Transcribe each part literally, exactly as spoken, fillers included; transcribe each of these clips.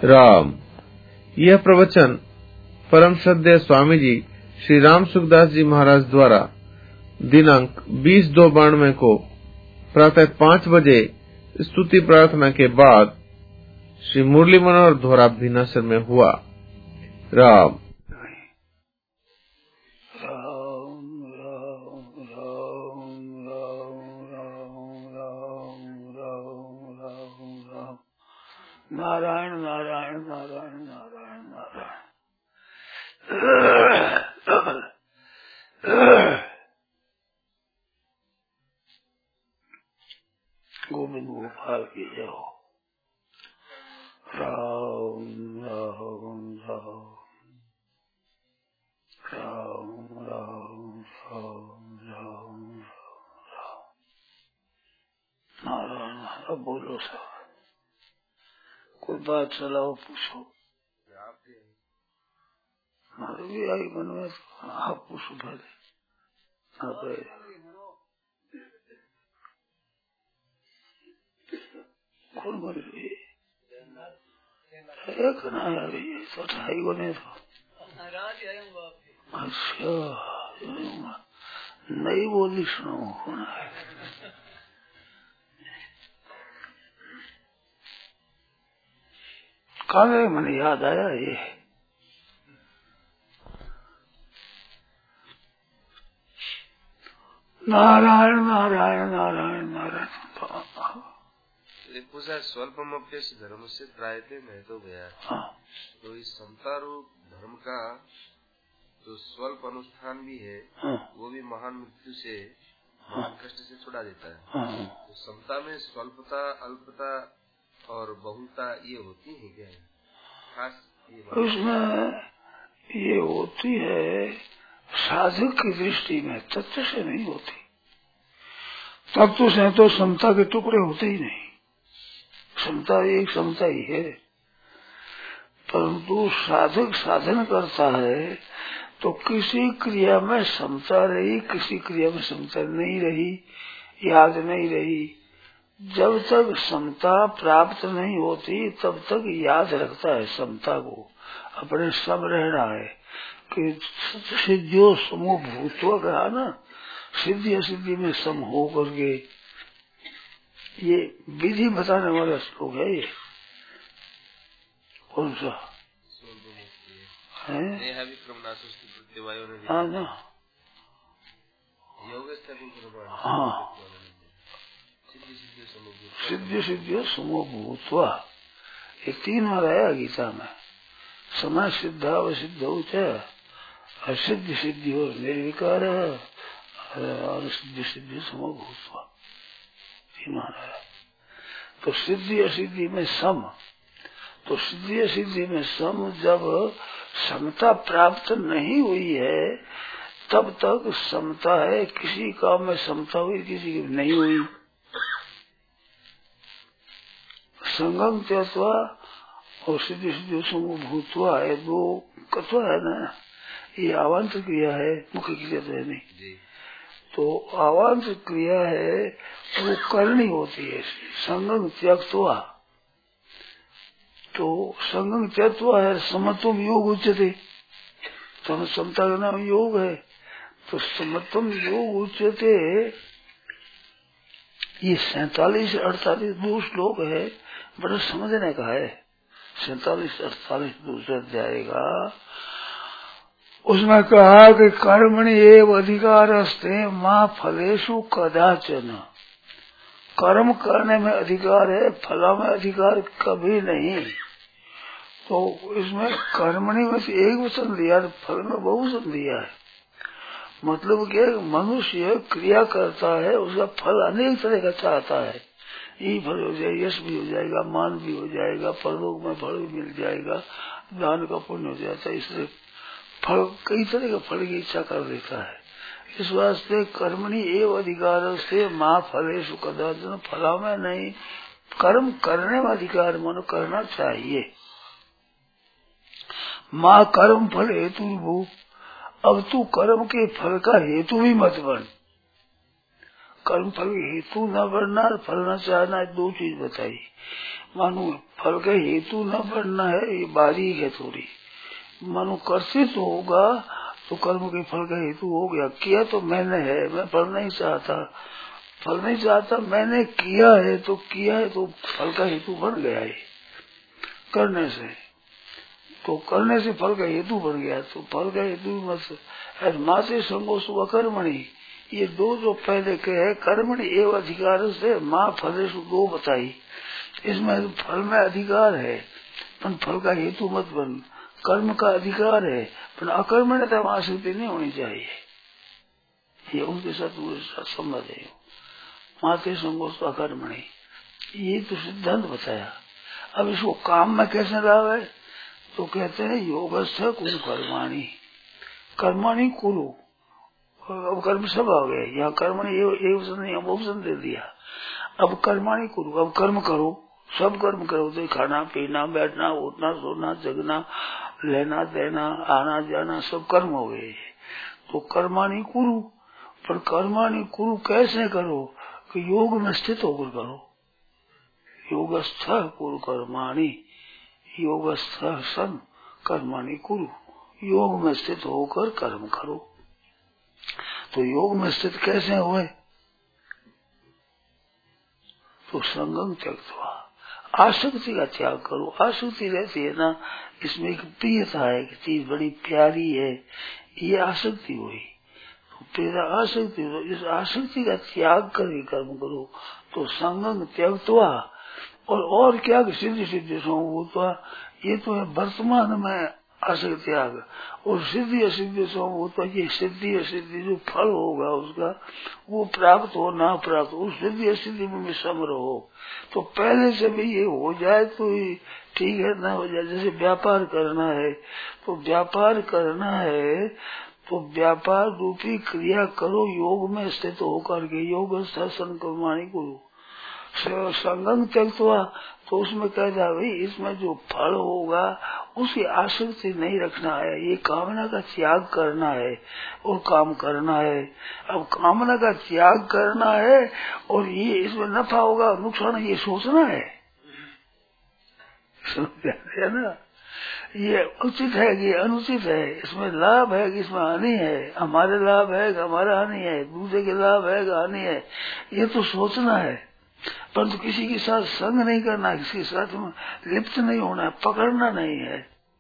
राम। यह प्रवचन परम श्रद्धेय स्वामी जी श्री राम सुखदास जी महाराज द्वारा दिनांक बीस दो बानवे को प्रातः पाँच बजे स्तुति प्रार्थना के बाद श्री मुरली मनोहर धोराभिनासर में हुआ। राम। नारायण नारायण नारायण नारायण नारायण। गोविंद गोपाल की जय हो। राम राम राम राम राम राम राम राम। नारायण नारायण। बोलो सब, कोई बात चलाओ, पूछो। हमारे भी आई मन में, तो आप पूछो पहले। आप कौन बोल रही एक ना अभी तो ढाई बने तो। अच्छा, नई बोली सुनो। कौन है? काले मन याद आया ये। नारायण नारायण नारायण नारायण। पूछा स्वल्पमप्यस धर्म से त्रायते में तो गया। हाँ। तो इस समता रूप धर्म का जो स्वल्प अनुष्ठान भी है, हाँ। वो भी महान मृत्यु से, महान कष्ट से छुड़ा देता है। हाँ। तो समता में स्वल्पता, अल्पता और बहुलता ये होती है क्या? खास उसमें ये होती है साधक की दृष्टि में, तत्व से नहीं होती। तत्व से तो समता के टुकड़े होते ही नहीं। समता एक समता ही है, परंतु साधक साधन करता है तो किसी क्रिया में समता रही, किसी क्रिया में समता नहीं रही, याद नहीं रही। जब तक समता प्राप्त नहीं होती तब तक याद रखता है समता को। अपने सम रहना है कि सिद्धियों समूह भूतवा कहा ना, सिद्धि असिद्धि में सम हो करके, ये विधि बताने वाला श्लोक है। ये कौन सा है? हाँ ना। हाँ, सिद्धि सिद्धियों समूह भूतवा, ये तीन बार आया गीता में। समय सिद्धा व सिद्ध असिद्धि सिद्धि और निर्विकार और सिद्धि सिद्धि समूह भूतवा, तीन बार आया। तो सिद्धि असिद्धि में सम, तो सिद्धि असिद्धि में सम जब समता प्राप्त नहीं हुई है तब तक समता है। किसी काम में समता हुई, किसी की नहीं हुई। संगम त्यक्त्वा और सिद्धि सिद्धि समूह भूतवा है, दो कत्वा है ना। ये आवांतर क्रिया है, मुख्य क्रिया तो है नहीं। तो आवांतर क्रिया है वो करनी होती है। संगम त्यक्त्वा, तो संगम त्यक्त्वा है समत्वम योग उच्यते। तो समता का नाम योग है। तो समत्वम योग उच्यते, ये सैतालीस अड़तालीस दो श्लोक है, बड़ा समझने का है। सैतालीस अड़तालीस दूसरा जाएगा। उसमें कहा कि कर्मणि एव अधिकारस्ते माँ फलेषु कदाचन। कर्म करने में अधिकार है, फला में अधिकार कभी नहीं। तो इसमें कर्मणि में से एक वचन दिया, फल में बहुवचन दिया है। मतलब क्या, मनुष्य क्रिया करता है, उसका फल अनेक तरह का चाहता है। ये फल हो जाए, यश भी हो जाएगा, मान भी हो जाएगा, परलोक में फल भी मिल जाएगा, दान का पुण्य हो जाता है। इसलिए फल, कई तरह का फल की इच्छा कर देता है। इस वास्ते कर्मणि एव अधिकार से माँ फलेषु कदाचन, फला में नहीं, कर्म करने में अधिकार मानो करना चाहिए। माँ कर्म फल हेतु भू, अब तू कर्म के फल का हेतु भी मत बन। कर्म फल हेतु न बढ़ना, फल न चाहना, दो चीज बताई। मानो फल का हेतु न बढ़ना है, ये बारीक है थोड़ी। मानो करते तो होगा तो कर्म के फल का हेतु हो गया। किया तो मैंने है, मैं फल नहीं चाहता, फल नहीं चाहता, मैंने किया है तो किया है तो फल का हेतु बन गया है करने से। तो करने से फल का हेतु बन गया, तो फल का हेतु मत माते संगो सुख कर्मणि, ये दो जो पहले के है कर्मणि एवं अधिकार से माँ फलेशु दो बताई। इसमें फल में अधिकार है पर फल का हेतु मत बन। कर्म का अधिकार है पर अकर्मण्यता आसक्ति नहीं होनी चाहिए। ये उनके साथ संबंध है। माते संगोष्ठ अकर्मणि, ये तो सिद्धांत बताया। अब इसको काम में कैसे लाभ है तो कहते हैं योगस्थ कुरु कर्माणि, कर्माणि कुरु। अब कर्म सब आ गए यहाँ, कर्मणि एक ऑप्शन दे दिया। अब कर्माणि कुरु, अब कर्म करो, सब कर्म करो। तो खाना पीना, बैठना, उठना, सोना, जगना, लेना देना, आना जाना, सब कर्म हो गए। तो कर्माणि कुरु, पर कर्माणि कुरु कैसे करो कि योग में स्थित होकर करो। योगस्थ कुरु कर्माणि, योगस्थ सन कर्माणि कुरु, योग में स्थित होकर कर्म करो। तो योग में स्थित कैसे हुए तो संगम त्यक्त्वा, आसक्ति का त्याग करो। आसक्ति रहती है ना, इसमें एक प्रियता है कि चीज बड़ी प्यारी है, ये आसक्ति हुई। तो तेरा आसक्ति हो, इस आसक्ति का त्याग करके कर्म करो। तो संगम त्यक्त्वा, और और क्या सिद्धि सिद्धि समभूत्वा, ये तो है वर्तमान में आसक्ति त्याग। और सिद्धि असिद्धि समभूत्वा, ये सिद्धि असिद्धि जो फल होगा उसका, वो प्राप्त हो ना प्राप्त हो, उस सिद्धि असिद्धि में भी सम रहो। तो पहले से भी ये हो जाए तो ठीक है, ना हो जाए। जैसे व्यापार करना है तो व्यापार करना है तो व्यापार रूपी क्रिया करो योग में स्थित होकर के। योग शासन कर्माणि कुरु, संगम त्यक्त्वा, तो उसमें कह जा भाई इसमें जो फल होगा उसकी आसक्ति नहीं रखना है, ये कामना का त्याग करना है और काम करना है। अब कामना का त्याग करना है और ये इसमें नफा होगा नुकसान ये सोचना है, है ना। ये उचित है कि अनुचित है, इसमें लाभ है कि इसमें हानि है, हमारे लाभ है कि हमारा हानि है, दूसरे के लाभ है कि हानि है, ये तो सोचना है। परंतु किसी के साथ संग नहीं करना, किसी के साथ में लिप्त नहीं होना है, पकड़ना नहीं है।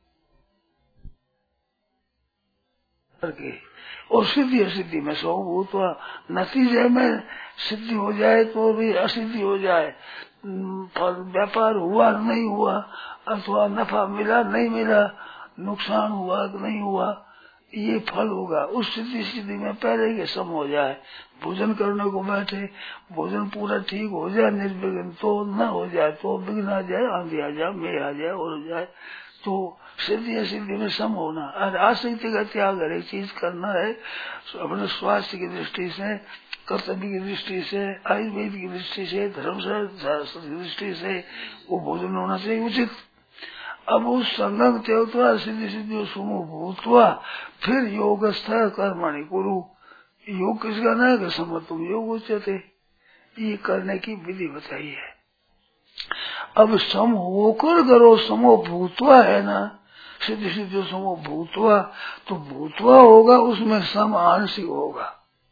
और सिद्धि असिद्धि में समभूत हुआ, नतीजे में सिद्धि हो जाए तो भी असिद्धि हो जाए, व्यापार हुआ नहीं हुआ, अथवा नफा मिला नहीं मिला, नुकसान हुआ नहीं हुआ, ये फल होगा। उस सिद्धि सिद्धि में पहले के सम हो जाए। भोजन करने को बैठे, भोजन पूरा ठीक हो जाए निर्विघ्न, तो न हो जाए तो विघ्न आ जाए, आंधी आ जाए, मेघ आ जाए और हो जाए, तो सिद्धि असिद्धि में सम होना। और आसक्ति का त्याग हर एक चीज करना है, अपने स्वास्थ्य की दृष्टि से, कर्तव्य की दृष्टि से, आयुर्वेद की दृष्टि से, धर्म शास्त्र की दृष्टि से वो भोजन होना चाहिए उचित। अब उस संगम त्यक्त्वा सिद्धि सिद्धि समूह भूतवा, फिर योगस्थ कर्माणि कुरु, योग किसका ना है सम्मत तुम योग उच्यते, ये करने की विधि बताई है। अब सम होकर करो, समो भूतवा है ना, सिद्धि सिद्धि समो भूतवा, तो भूतवा होगा उसमें सम आंशिक होगा।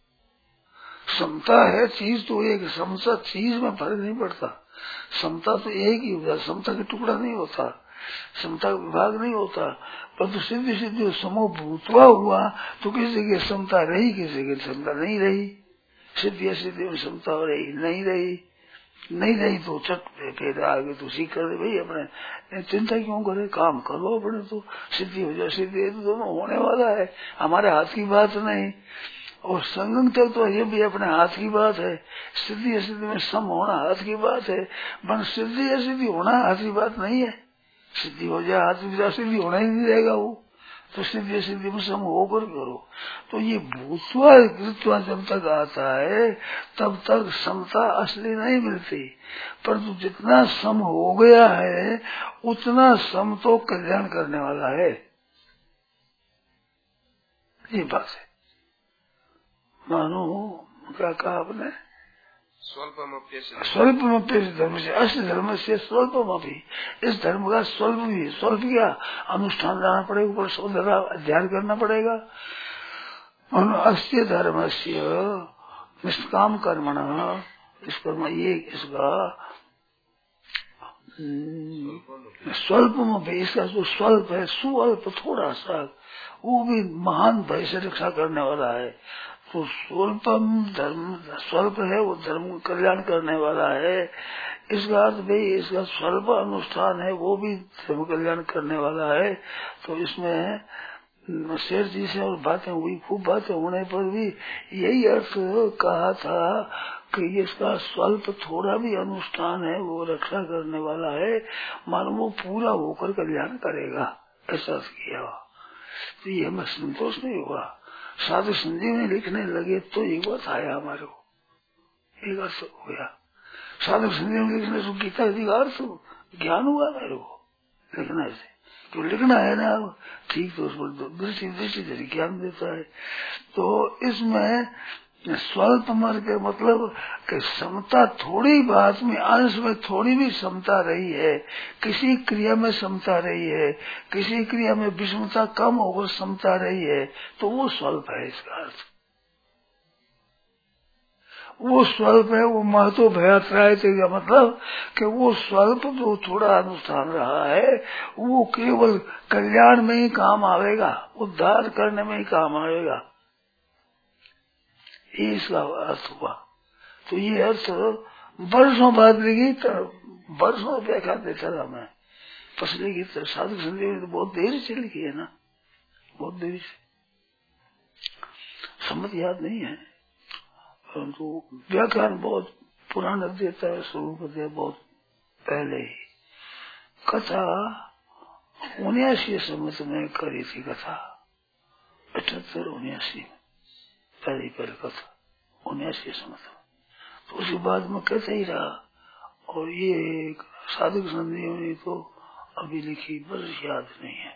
समता है चीज तो एक, समता चीज में फर्क नहीं पड़ता, समता तो एक ही होता, समता का टुकड़ा नहीं होता, समता का विभाग नहीं होता। परंतु सिद्धि सिद्धि समो भूतवा हुआ तो किसी की समता रही, किसी की समता नहीं रही। सिद्धि असिद्धि में समता रही नहीं रही, नहीं रही तो चट फिर आगे तो सीख कर भाई अपने चिंता क्यों करे, काम करो अपने, तो सिद्धि हो जाए। सिद्धि तो दोनों होने वाला है, हमारे हाथ की बात नहीं। और संगम तक तो ये भी अपने हाथ की बात है, सिद्धि असिद्धि में सम होना हाथ की बात है, पर सिद्धि असिद्धि होना हाथ की बात नहीं है। सिद्धि हो जाए हाथ की सिद्धि होना ही नहीं रहेगा वो, तो सिद्धि सिद्धि में सम होकर करो। तो ये भूतवा कृत्वा जब तक आता है तब तक समता असली नहीं मिलती, परंतु जितना सम हो गया है उतना सम तो कल्याण करने वाला है, ये बात है। मानो क्या कहा आपने, स्वल्पमप्यस्य धर्म से, अस्य धर्म से स्वल्पमपि, इस धर्म का स्वल्प भी, स्वल्प क्या अनुष्ठान लाना पड़ेगा, ऊपर सौंदर्य अध्ययन करना पड़ेगा। और अस्य धर्म से निष्काम कर्मण, इस कर्म ये इसका स्वल्प में, इसका जो स्वल्प है, सुअल्प थोड़ा सा, वो भी महान भय से रक्षा करने वाला है। तो स्वल्पम धर्म, स्वल्प है वो धर्म कल्याण करने वाला है। इसका अर्थ भाई इसका स्वल्प अनुष्ठान है वो भी धर्म कल्याण करने वाला है। तो इसमें शेर जी से और बातें हुई, खूब बातें होने पर भी यही अर्थ कहा था कि इसका स्वल्प थोड़ा भी अनुष्ठान है वो रक्षा करने वाला है, मानो वो पूरा होकर कल्याण करेगा, ऐसा किया। तो ये हमें संतोष नहीं हुआ। साधु संजीवनी लिखने लगे तो एक बात आया हमारे को, एक अर्थ हो गया। साधु संजीवनी लिखने से गीता जी का अर्थ ज्ञान हुआ मेरे को लिखने से, तो लिखना है ना ठीक, तो उस पर दृष्टि दृष्टि जैसे ज्ञान देता है। तो इसमें स्वल्प मर के मतलब कि समता, थोड़ी बात में, अंश में थोड़ी भी समता रही है, किसी क्रिया में समता रही है, किसी क्रिया में विषमता कम होकर समता रही है, तो वो स्वल्प है। इसका अर्थ वो स्वल्प है, वो महत्व भयात्राय का मतलब कि वो स्वल्प जो थोड़ा अनुष्ठान रहा है वो केवल कल्याण में ही काम आवेगा, उद्धार करने में ही काम आवेगा, ये इसका अर्थ हुआ। तो ये अर्थ वर्षों बाद लिखी, तो वर्षों व्याख्या देता था मैं, पसली की तो साधु संजीवनी तो बहुत देर से लिखी है ना, बहुत देर से, समझ याद नहीं है, परंतु व्याख्यान बहुत पुराना देता है, शुरू कर दिया बहुत पहले ही। कथा उन्यासी सम्मत में करी थी, कथा अठहत्तर उन्यासी में पहली पहली कथा उन्यासी सम्मत में, तो उसके बाद में कहते ही रहा। और ये साधु संजीवनी तो अभी लिखी वर्ष याद नहीं है,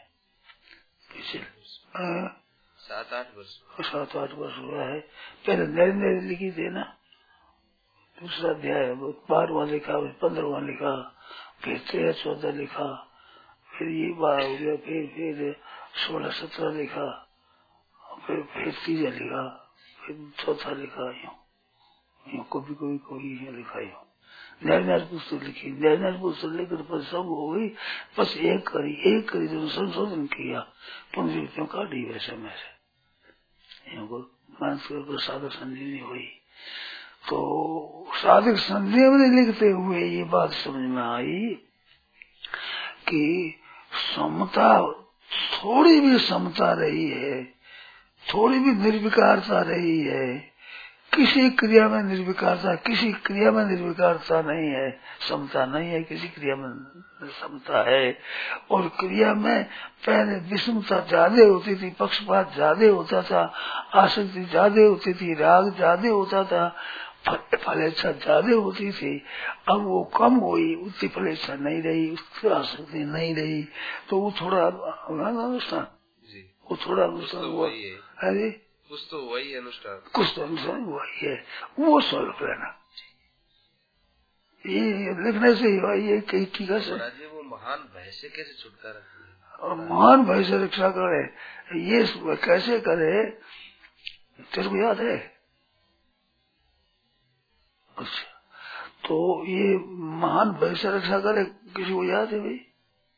पिछले सात आठ वर्ष सात आठ वर्ष हुआ है। पहले नए नए लिखी थे ना, दूसरा अध्याय बारहवां लिखा, पंद्रहवां लिखा, फिर तेरह चौदह लिखा, फिर ये बारह हो गया, फिर फिर सोलह सत्रह लिखा, फिर फिर तीसरा लिखा, फिर चौथा लिखा, यूँ यूँ कभी कभी कोई लिखा, यूँ नए नए पुस्तक लिखी, नए नए पुस्तक लेकर पर सब हो गई, बस एक करी एक करी जो संशोधन किया, पुनर्लिपियों काटी वैसे में से मानस साधक संजीवनी हुई। तो साधक संजीवनी लिखते हुए ये बात समझ में आई कि समता, थोड़ी भी समता रही है, थोड़ी भी निर्विकारता रही है, किसी क्रिया में निर्विकारता, किसी क्रिया में निर्विकारता नहीं है, समता नहीं है, किसी क्रिया में समता है। और क्रिया में पहले विषमता ज्यादा होती थी, पक्षपात ज्यादा होता था, आसक्ति ज्यादा होती थी, राग ज्यादा होता था, फलेच्छा ज्यादा होती थी। अब वो कम हुई, उतनी फलेच्छा नहीं रही, उतनी आसक्ति नहीं रही, तो वो थोड़ा अनुष्ठान, वो थोड़ा अनुष्ठान हुआ। अरे कुछ तो वही अनुष्ठान, कुछ तो अनुष्ठान वही है, वो स्वल्प रहना, ये लिखने से ही हुआ। ये कई टीका से वो महान भय से कैसे छुटकारा करे, और महान भय से रक्षा करे, ये कैसे करे, तेरे को याद है? अच्छा, तो ये महान भय से रक्षा करे, किसी को याद है भाई?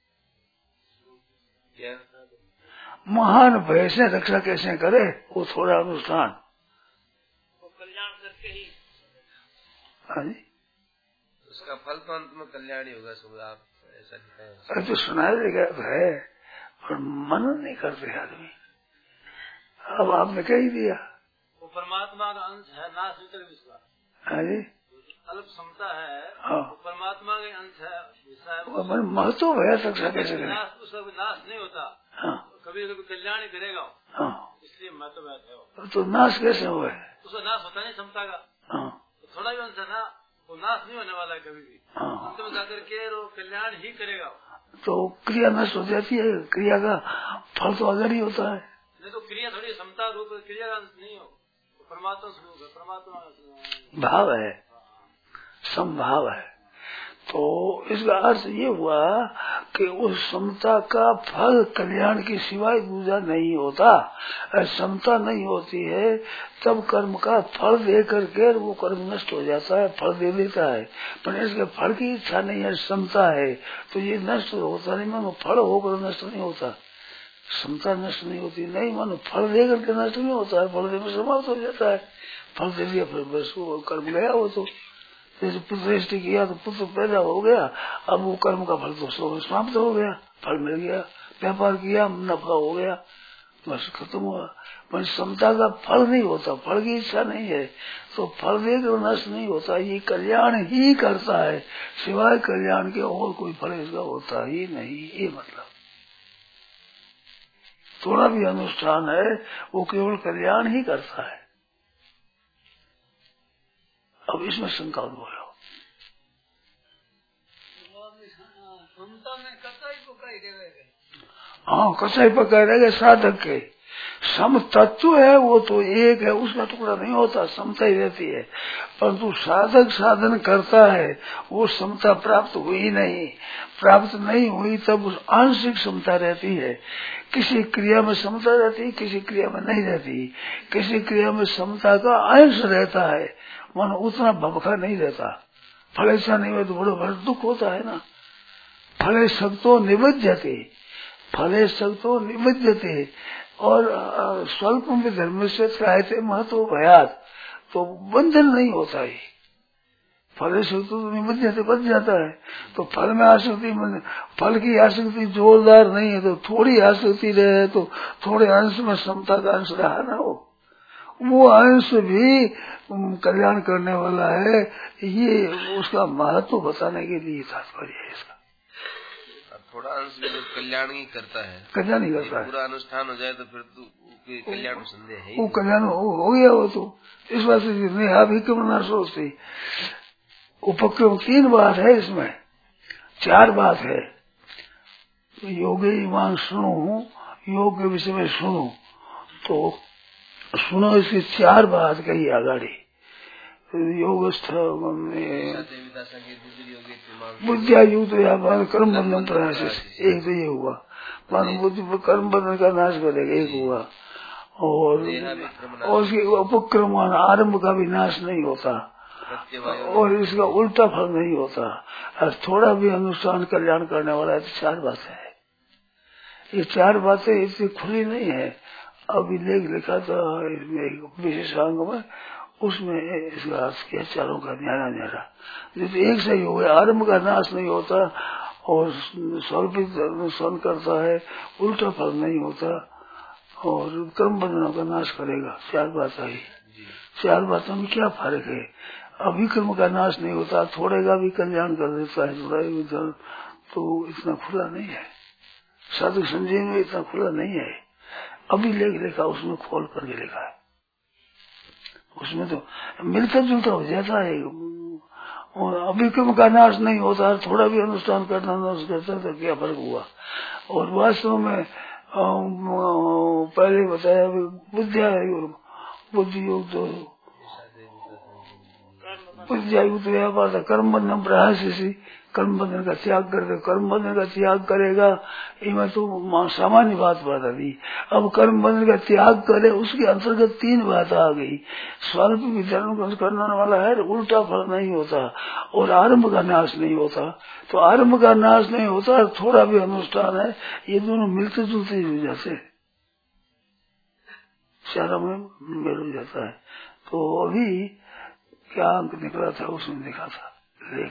क्या महान भय से रक्षा कैसे करे? वो थोड़ा अनुष्ठान, वो कल्याण करके ही, हाँ जी, उसका फल तो अंत में कल्याण ही होगा। सब आप ऐसा दिखाए, अरे तो सुनाया देगा है, और मनन नहीं करते आदमी। अब आपने कह ही दिया, वो परमात्मा का अंश है, नाश वितर विश्वास, हाँ जी, अल्प क्षमता है, हाँ, वो परमात्मा का अंश है, वो महत्व भय से रक्षा कैसे करे? नाश, उसका नाश नहीं होता, हाँ, कभी कभी कल्याण ही करेगा, हाँ, इसलिए महत्व है। तो नाश कैसे हुआ है? उसका नाश होता नहीं क्षमता का, हाँ, तो थोड़ा भी अंश है ना, वो नाश नहीं होने वाला है कभी भी, हाँ, अंत में जाकर के वो कल्याण ही करेगा। तो क्रिया नष्ट हो जाती है, क्रिया का फल तो अलग ही होता है। नहीं तो क्रिया थोड़ी क्षमता रूप क्रिया का अंश नहीं हो, परमात्मा स्वरूप है, परमात्मा भाव है, संभाव है। तो इसका अर्थ ये हुआ कि उस समता का फल कल्याण के सिवाय दूसरा नहीं होता। समता नहीं होती है तब कर्म का फल दे करके वो कर्म नष्ट हो जाता है, फल दे देता है, पर इसके फल की इच्छा नहीं है, समता है तो ये नष्ट होता नहीं। मानो फल होकर नष्ट नहीं होता, समता नष्ट नहीं होती, नहीं मानो फल दे करके नष्ट नहीं होता है, फल देकर समाप्त हो जाता है। फल दे दिया फिर बस वो कर्म गया। वो तो जैसे पुत्र किया तो पुत्र पैदा हो गया, अब वो कर्म का फल तो समाप्त हो गया, फल मिल गया। व्यापार किया, नफा हो गया, बस खत्म हुआ। पर समता का फल नहीं होता, फल की इच्छा नहीं है तो फल देकर नष्ट नहीं होता। ये कल्याण ही करता है, सिवाय कल्याण के और कोई फल इसका होता ही नहीं। ये मतलब थोड़ा भी अनुष्ठान है वो केवल कल्याण ही करता है। अब इसमें शंका बोलो। हाँ, कसाई पकड़ रहे साधक के सम तत्व है, वो तो एक है, उसका टुकड़ा नहीं होता, समता ही रहती है। परंतु साधक साधन करता है वो समता प्राप्त हुई नहीं, प्राप्त नहीं हुई तब उस आंशिक समता रहती है। किसी क्रिया में समता रहती है, किसी क्रिया में नहीं रहती। किसी क्रिया में समता का अंश रहता है, मन उतना भबका नहीं रहता। फल ऐसा नहीं हो तो बड़ो बड़ा दुख होता है ना। फले शक्तो निबध्यते, फले शक्तो निबध्यते और स्वल्प में धर्म से त्रायते महत्व भयात, तो बंधन नहीं होता है। फल शक्तो तो निबध्यते बच जाता है। तो फल में आसक्ति, फल की आसक्ति जोरदार नहीं है तो थोड़ी आसक्ति रहे तो थोड़े अंश में समता का अंश रहा ना हो, वो अंश भी कल्याण करने वाला है। ये उसका महत्व बताने के लिए तात्पर्य है इसका। थोड़ा अंश भी कल्याण ही करता है, कल्याण ही करता है। पूरा अनुष्ठान हो जाए तो फिर तो कल्याण में संदेह है, वो कल्याण हो, हो गया। वो तो इस बात से नहीं अभी क्यों ना सोचती। उपक्रम तीन बात है इसमें, चार बात है। योगे ईमान सुनो, योग के विषय में सुनो, तो सुनो इसकी चार बात कही आगाड़ी। योगस्थ बुद्धिया युक्त व्यापार कर्म बंधन प्रयास, एक तो ये हुआ। मान बुद्धि कर्म बंधन का नाश करेगा, एक हुआ। और और उसके उपक्रम आरंभ का भी नाश नहीं होता और इसका उल्टा फल नहीं होता। और थोड़ा भी अनुष्ठान कल्याण करने वाला है। तो चार बातें है, ये चार बातें इतनी खुली नहीं है। अभी लेख लिखा था इसमें विशेषांग में, उसमें इसका अर्थ किया चारों का न्यारा न्यारा। जैसे एक सही हो गया, आरंभ का नाश नहीं होता और स्वल्पित अनुष्ठान करता है, उल्टा फल नहीं होता और कर्म बंधनों का नाश करेगा। चार बात आई। चार बातों में क्या फर्क है? अभिक्रम का नाश नहीं होता, थोड़े का भी कल्याण कर देता है, थोड़ा भी तो इतना खुला नहीं है। साधु संजय में इतना खुला नहीं है। अभी लेख लिखा उसमें खोल करके लिखा है, उसमें तो मिलता जुलता हो जाता है। और अभिक्रम का नाश नहीं होता, थोड़ा भी अनुष्ठान करना नाश करता तो क्या फर्क हुआ। और वास्तव में पहले बताया बुद्धिया बुद्धि योग तो बुद्धिया युक्त व्यापार था, कर्म बंधन प्रयास, कर्म बंधन का त्याग कर दे। कर्म बंधन का त्याग करेगा इनमें तो सामान्य बात बता दी। अब कर्म बंधन का त्याग करे उसके अंतर्गत तीन बात आ गई। स्वल्प विधर्म करने वाला है, उल्टा फल नहीं होता और आरंभ का नाश नहीं होता। तो आरंभ का नाश नहीं होता, थोड़ा भी अनुष्ठान है, ये दोनों मिलते जुलते हो जाते, चारों में मेल हो जाता है। तो अभी क्या अंक निकला था उसमें लिखा था लेख,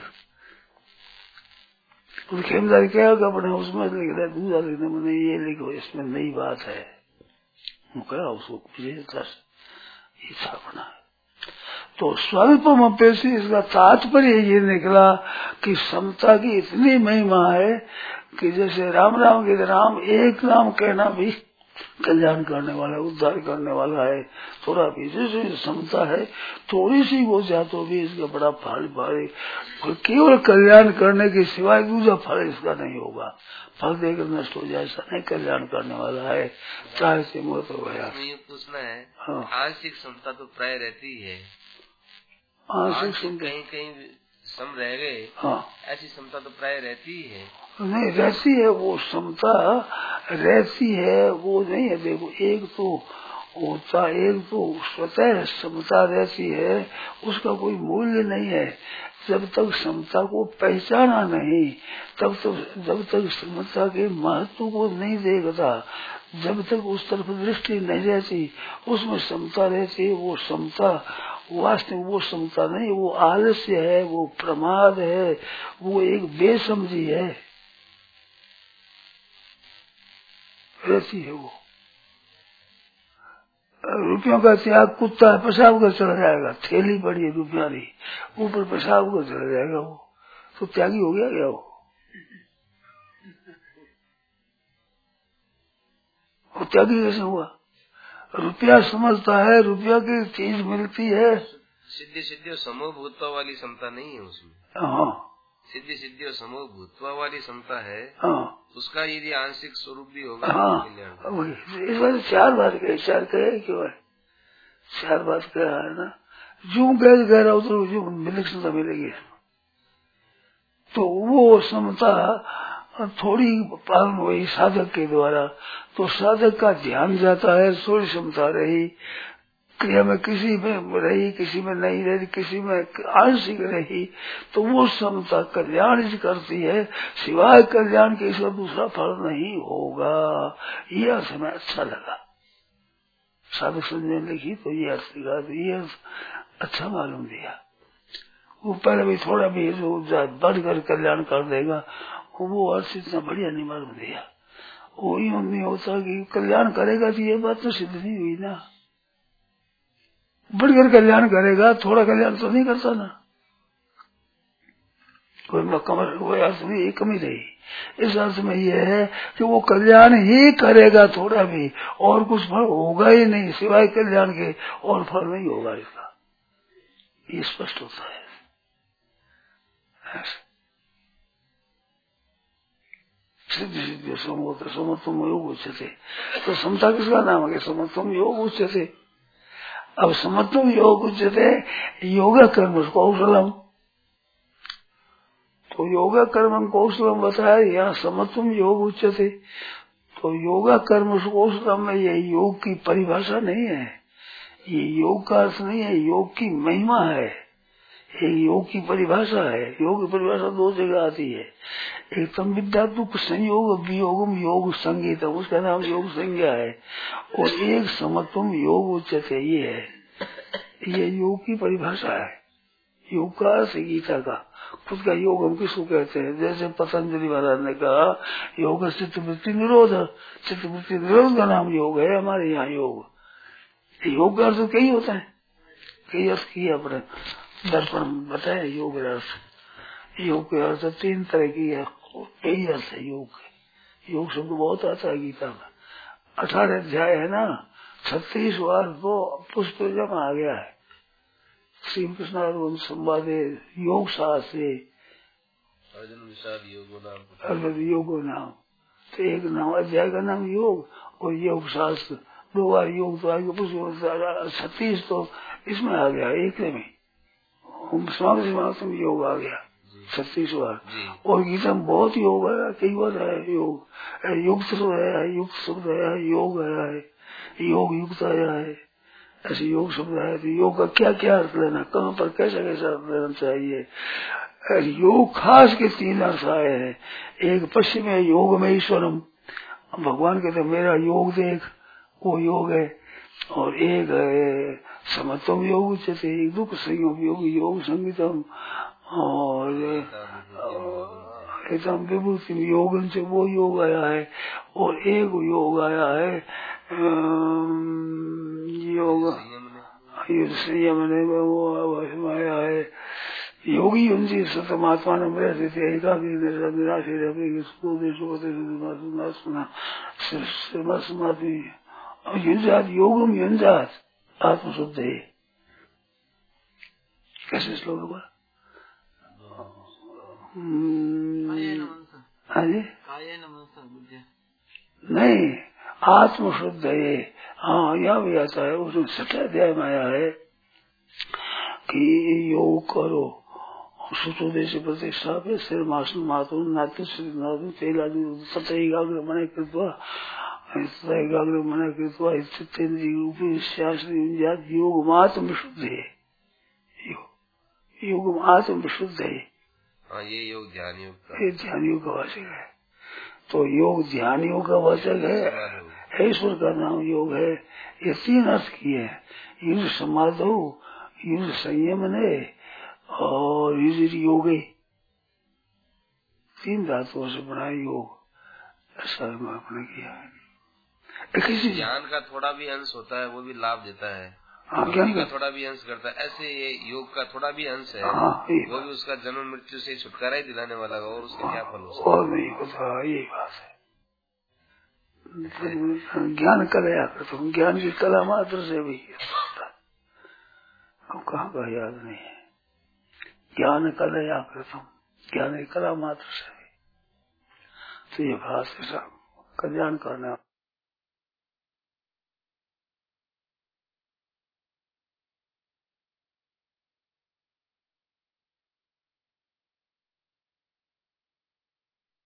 खेमदार क्या अपने उसमें लिख रहा है, दूसरा लिखने में नहीं, ये लिखो इसमें नई बात है। क्या उसको ये छापना है। तो स्वल्पम अपेक्षी इसका तात्पर्य ये निकला कि समता की इतनी महिमा है कि जैसे राम राम के राम एक नाम कहना भी कल्याण करने वाला, उद्धार करने वाला है। थोड़ा भी जैसे समता है, थोड़ी सी हो जाए तो भी इसका बड़ा फल भारी, केवल कल्याण करने के सिवाय दूसरा फल इसका नहीं होगा। फल देकर नष्ट हो जाए ऐसा नहीं, कल्याण करने वाला है, चाहे से मौत हो गया। पूछना है, हाँ, आंशिक समता तो प्राय रहती है, आंशिक कहीं कहीं सम रह गए, हाँ ऐसी समता तो प्राय रहती ही है। नहीं रहती है, वो समता रहती है, वो नहीं है। देखो एक तो होता, एक तो स्वतः समता रहती है, उसका कोई मूल्य नहीं है। जब तक समता को पहचाना नहीं, तब तक जब तक समता के महत्व को नहीं देखता, जब तक उस तरफ दृष्टि नहीं रहती, उसमें समता रहती है। वो समता वास्तविक वो समता नहीं, वो आलस्य है, वो प्रमाद है, वो एक बेसमझी है, रहती है। वो रुपयों का त्याग कुत्ता है, पेशाब कर चला जाएगा, थैली पड़ी है रुपया नहीं, ऊपर पेशाब कर चला जाएगा, वो तो त्यागी हो गया क्या? वो वो त्यागी कैसे हुआ? रुपया समझता है, रुपया की चीज मिलती है। सिद्धि सिद्धि और समूह भूतवा वाली समता नहीं है उसमें। हाँ सिद्धि सिद्धि और समूह भूतवा वाली समता है। हाँ उसका यदि आंशिक स्वरूप भी होगा। हाँ वही इस बार चार बात कहे, चार कहे क्यों है? चार बात कहा है ना, जो गैर कह रहा हो तो जो विलक्षणता मिलेगी। तो वो समता थोड़ी पालन हुई साधक के द्वारा, तो साधक का ध्यान जाता है, थोड़ी क्षमता रही, क्रिया में किसी में रही, किसी में नहीं रही, किसी में आंशिक रही, तो वो क्षमता कल्याण ही करती है, सिवाय कल्याण के इसका दूसरा फल नहीं होगा। ये अर्थ हमें अच्छा लगा, साधक संजय लिखी तो ये अर्थ लिखा, तो ये अच्छा मालूम दिया। वो पहले भी थोड़ा भी बढ़कर कल्याण कर देगा, वो अर्थ इतना बढ़िया नहीं मालूम दिया। वो यूं नहीं होता कि कल्याण करेगा, तो ये बात तो सिद्ध नहीं हुई ना। बढ़कर कल्याण करेगा, थोड़ा कल्याण तो नहीं करता ना। कोई कमर कोई अर्थ में ये कमी रही। इस अर्थ में ये है कि वो कल्याण ही करेगा थोड़ा भी, और कुछ फल होगा ही नहीं सिवाय कल्याण के, और फल नहीं होगा इसका, ये स्पष्ट होता है। सिद्धि सिद्धि समोत समत्वम योग उच्यते, तो समता किसका नाम है? समत्वम योग उच्यते। अब समत्वम योग उच्यते योगा कर्म कौशलम, तो योगा कर्म कौशलम बताया, यहाँ समत्वम योग उच्यते। तो योगा कर्म कौशलम में ये योग की परिभाषा नहीं है, ये योग का अर्थ नहीं है, योग की महिमा है, ये योग की परिभाषा है। योग की परिभाषा दो जगह आती है, एक तम विद्या दुख संयोग वियोगम योग संगीतम, उसका नाम योग संज्ञा है, और एक समत्वम योग उच्यते, ये है, ये योग की परिभाषा है। योग का अर्थ गीता का खुद का योग हम किसको कहते हैं? जैसे पतंजलि महाराज ने कहा योग चित्तवृत्ति निरोध, चित्तवृत्ति निरोध का नाम योग है हमारे यहाँ। योग योग का अर्थ कई होता है, कई अर्थ किया अपने दर्पण बताया योग अर्थ। योग के अर्थ तीन तरह की है, कई अर्थ है योग के। योग शब्द बहुत आता है गीता में, अठारह अध्याय है ना, छत्तीस बार तो पुष्प जमा आ गया है। श्री कृष्ण अर्जुन संवाद योग शास्त्र अर्जुन विषाद योगो नाम, अर्जुन योगो नाम, तो एक नाम अध्याय का नाम योग, और योग शास्त्र दो बार योग तो आगे पुष्प छत्तीस तो इसमें आ गया, एक में समाधि समाप्तम योग आ गया छत्तीस बार। और गीता में बहुत योग है, कई बार है योग, युक्त है, युक्त शब्द है, योग है, योग युक्त आया है, ऐसे योग शब्द है। तो योग का क्या क्या अर्थ लेना, कहाँ पर कैसा कैसा अर्थ लेना चाहिए। योग खास के तीन अर्थ आए हैं, एक पश्चिम है योग में ईश्वरम, भगवान कहते मेरा योग देख, वो योग है, और एक है समत्वम योग उच्यते, एक दुख संयोग योग योग संगीतम, और एकदम विभूति योग से वो योग आया है, और एक योग आया है योग संयम ने वो आया है योगी उनसी सतमात्मा युंजात योगम युंजात आत्मशुद्ध है। कैसे श्लोक हुआ? नहीं, आत्मशुद्ध है। हाँ यहाँ भी आता है, उसमें छठे अध्याय में आया है कि योग करो सूत्रोदय से प्रतिष्ठा पे सिर मासन मातु नातु श्री नातु तेलादि सत एकाग्र मन कृत्वा सत एकाग्र मन कृत्वा चित्तेन्द्रिय रूपी शास्त्री योग मात्र विशुद्ध है। योग योग मात्र विशुद्ध है। हाँ, ये योग ध्यान योग का, ये ध्यान योग का वाचक है। तो योग ध्यान योग का वाचक है, ईश्वर का नाम योग है। ये तीन अर्थ किए हैं, युज समाधो, युज संयम ने और युज योगे, तीन धातुओं से बना योग। ऐसा आपने किया है। किसी ज्ञान का थोड़ा भी अंश होता है, वो भी लाभ देता है। हाँ, ज्ञान का थोड़ा भी अंश करता है, ऐसे ये योग का थोड़ा भी अंश है। हाँ, वो भी उसका जन्म मृत्यु से छुटकारा ही दिलाने वाला है, और उसका क्या फल हो सकता और नहीं होता। यही बात है। ज्ञान कलया करता, ज्ञान की कला मात्र से भी होता है। अब कहाँ का याद नहीं है। ज्ञान कलया करता, ज्ञान की कला मात्र से भी। तो ये बात है, कल्याण करना।